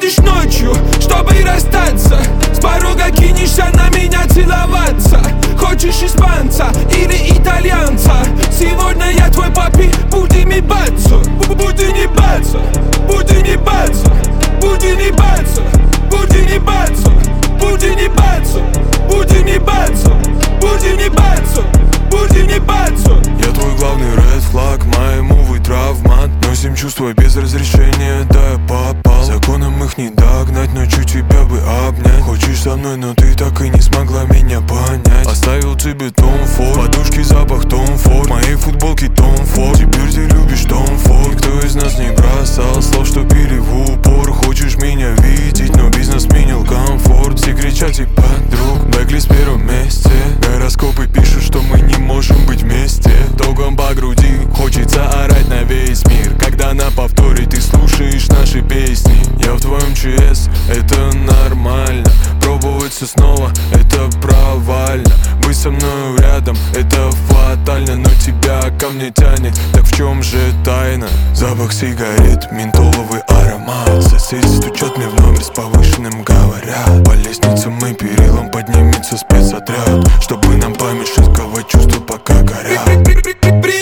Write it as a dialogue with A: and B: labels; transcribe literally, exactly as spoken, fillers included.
A: приходишь ночью, чтобы расстаться. С порога кинешься на меня целоваться. Хочешь испанца или итальянца? Сегодня я твой папи, буди ми бацо. Буди не бацо, буди не бацо, буди не бацо, буди не бацо, буди не бацо, буди не бацо, буди не бацо, буди не бацо.
B: Я твой главный ред флаг, моему вы травмат. Носим чувства без разрешения, да я попал. Законом их не догнать, но чуть тебя бы обнять. Хочешь со мной, но ты так и не смогла меня понять. Оставил тебе Том Форд, подушки запах Том Форд, моей футболки Том Форд. Теперь ты любишь Том Форд. Никто из нас не бросал слов, что били в упор. Хочешь меня видеть, но бизнес сменил комфорт. Все кричат типа друг, бэклист в первом месте. Гороскопы пишут, что мы не можем быть вместе. Током по груди хочется орать на весь мир. Когда на повторе ты слушаешь наши песни. Я в твоем ЧС, это нормально. Пробовать все снова, это провально. Быть со мною рядом, это фатально. Но тебя ко мне тянет, так в чем же тайна? Запах сигарет, ментоловый аромат. Соседи стучат мне в номер с повышенным говорят. По лестницам и перилам поднимется спецотряд, чтобы нам помешать, кого чувства пока горят.